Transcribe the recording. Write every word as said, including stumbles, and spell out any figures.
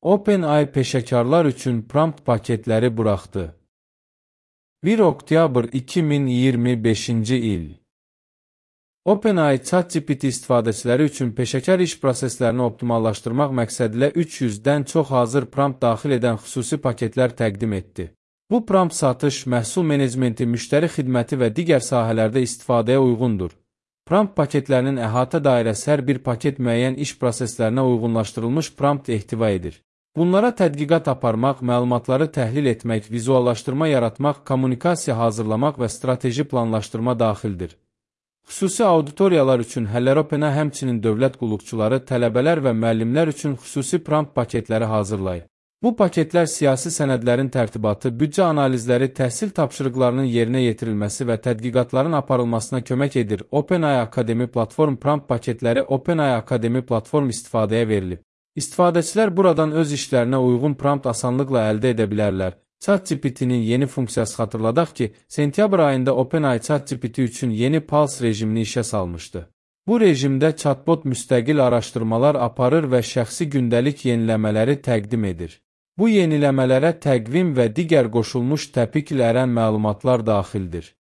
OpenAI peşəkarlar üçün prompt paketləri buraxdı. bir oktyabr iki min iyirmi beşinci il. OpenAI ChatGPT istifadəçiləri üçün peşəkar iş proseslərini optimallaşdırmaq məqsədilə üç yüzdən çox hazır prompt daxil edən xüsusi paketlər təqdim etdi. Bu prompt satış, məhsul menecmenti, müştəri xidməti və digər sahələrdə istifadəyə uyğundur. Prompt paketlərinin əhatə dairəsi hər bir paket müəyyən iş proseslərinə uyğunlaşdırılmış prompt ehtiva edir. Bunlara tədqiqat aparmaq, məlumatları təhlil etmək, vizuallaşdırma yaratmaq, kommunikasiya hazırlamaq və strateji planlaşdırma daxildir. Xüsusi auditoriyalar üçün həllər OpenAI həmçinin dövlət qulluqçuları, tələbələr və müəllimlər üçün xüsusi prompt paketləri hazırlayır. Bu paketlər siyasi sənədlərin tərtibatı, büdcə analizləri, təhsil tapşırıqlarının yerinə yetirilməsi və tədqiqatların aparılmasına kömək edir. OpenAI Akademi platform prompt paketləri OpenAI Akademi platform istifadəyə verilib. İstifadəçilər buradan öz işlərinə uyğun prompt asanlıqla əldə edə bilərlər. ChatGPT-nin yeni funksiyası xatırladaq ki, sentyabr ayında OpenAI ChatGPT üçün yeni Pulse rejimini işə salmışdı. Bu rejimdə chatbot müstəqil araşdırmalar aparır və şəxsi gündəlik yeniləmələri təqdim edir. Bu yeniləmələrə təqvim və digər qoşulmuş təpiklə ərən məlumatlar daxildir.